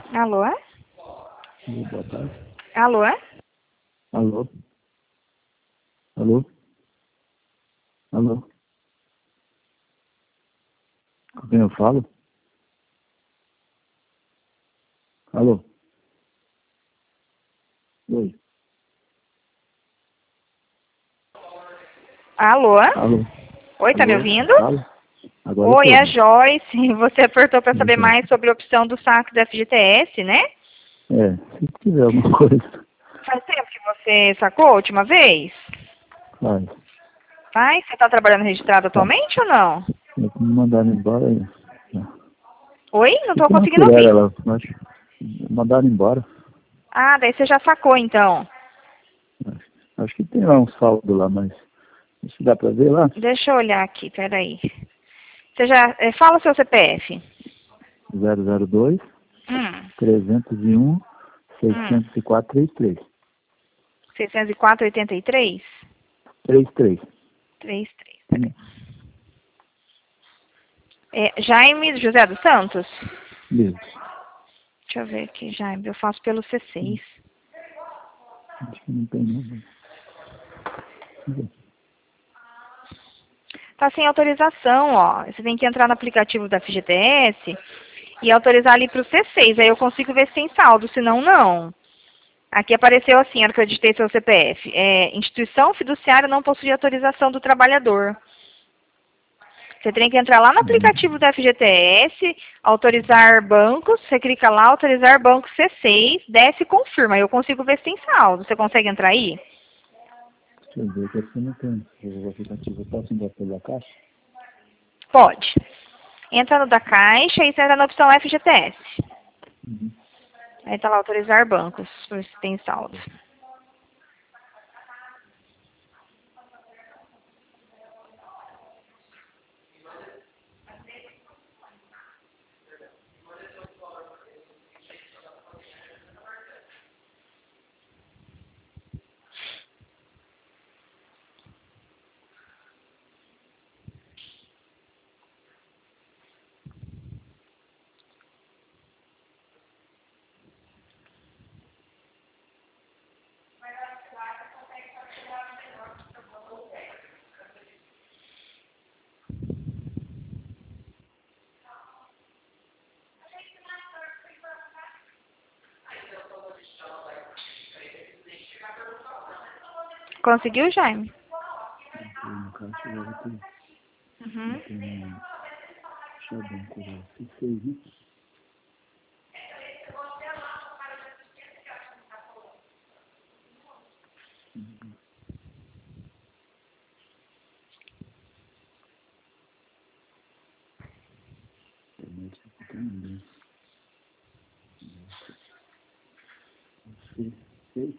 Alô? Boa tarde. Alô? Alô? Alô? Alô? Com quem eu falo? Alô? Oi? Alô? Alô? Oi, tá me Alô? ouvindo? Fala? Agora eu Oi, tô é a ouvindo. Joyce. Você apertou para Oi, saber Jorge. mais sobre a opção do saque do FGTS, né? Se tiver alguma coisa, Faz tempo que você sacou a última vez? faz. Ai, você está trabalhando registrado Tá. atualmente ou não? É que me mandaram embora aí. Oi? Não Que estou não conseguindo tiraram ouvir. ela, mas mandaram embora. Ah, daí você já sacou então. Acho que tem lá um saldo lá, mas se dá pra ver lá, Deixa eu olhar aqui, peraí. Você já. Fala o seu CPF. 002 Hum, 301 hum. 604 33. 604, 83? 33. 33, peraí. Jaime José dos Santos? Isso. Deixa eu ver aqui, Jaime. Eu faço pelo C6. Acho que não tem não. Tá sem autorização, ó. Você tem que entrar no aplicativo da FGTS e autorizar ali pro C6. Aí eu consigo ver se tem saldo, senão não. Aqui apareceu assim, a hora que eu digitei seu CPF. Instituição fiduciária não possui autorização do trabalhador. Você tem que entrar lá no aplicativo da FGTS, autorizar bancos, você clica lá, autorizar banco C6, desce e confirma. Aí eu consigo ver se tem saldo. Você consegue entrar aí? Deixa eu ver, que aqui não tem o aplicativo. Eu posso entrar pela caixa? Pode. Entra no da Caixa e você entra na opção FGTS. Uhum. Aí tá lá, autorizar bancos, ver se tem saldo. Conseguiu, Jaime? Entrei no caixa, agora tem, Uhum. tem um banco agora. Se fez isso, internet aqui tem ninguém. Se fez,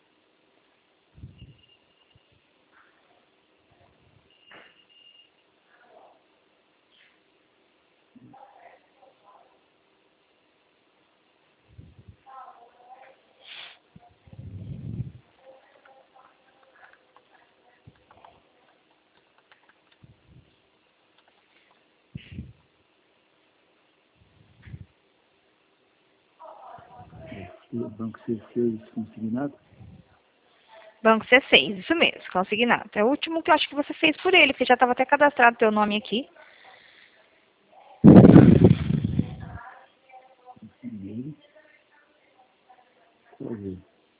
o banco se fez consignado. Banco C6, isso mesmo, consignado. É o último que eu acho que você fez por ele, porque já estava até cadastrado teu nome aqui. Primeiro, deixa eu ver.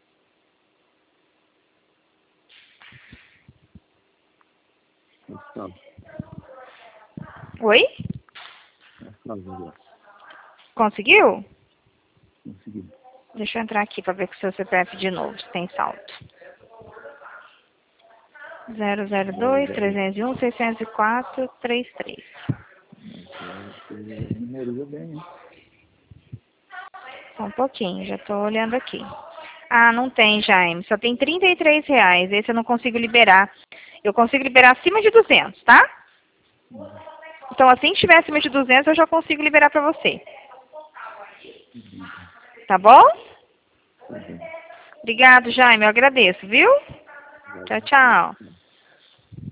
É salvo. Oi? É salvo agora. Conseguiu? Consegui. Deixa eu entrar aqui para ver com o seu CPF de novo, se tem saldo. 002 00. 301 604 33. Você memoriza bem, hein? Só um pouquinho, já estou olhando aqui. Ah, não tem, Jaime. Só tem R$ 33. Esse eu não consigo liberar. Eu consigo liberar acima de 200, tá? Então, assim que estiver acima de 200, eu já consigo liberar para você. Tá bom? Tá bem. Obrigado, Jaime. Eu agradeço, viu? Tchau, tchau.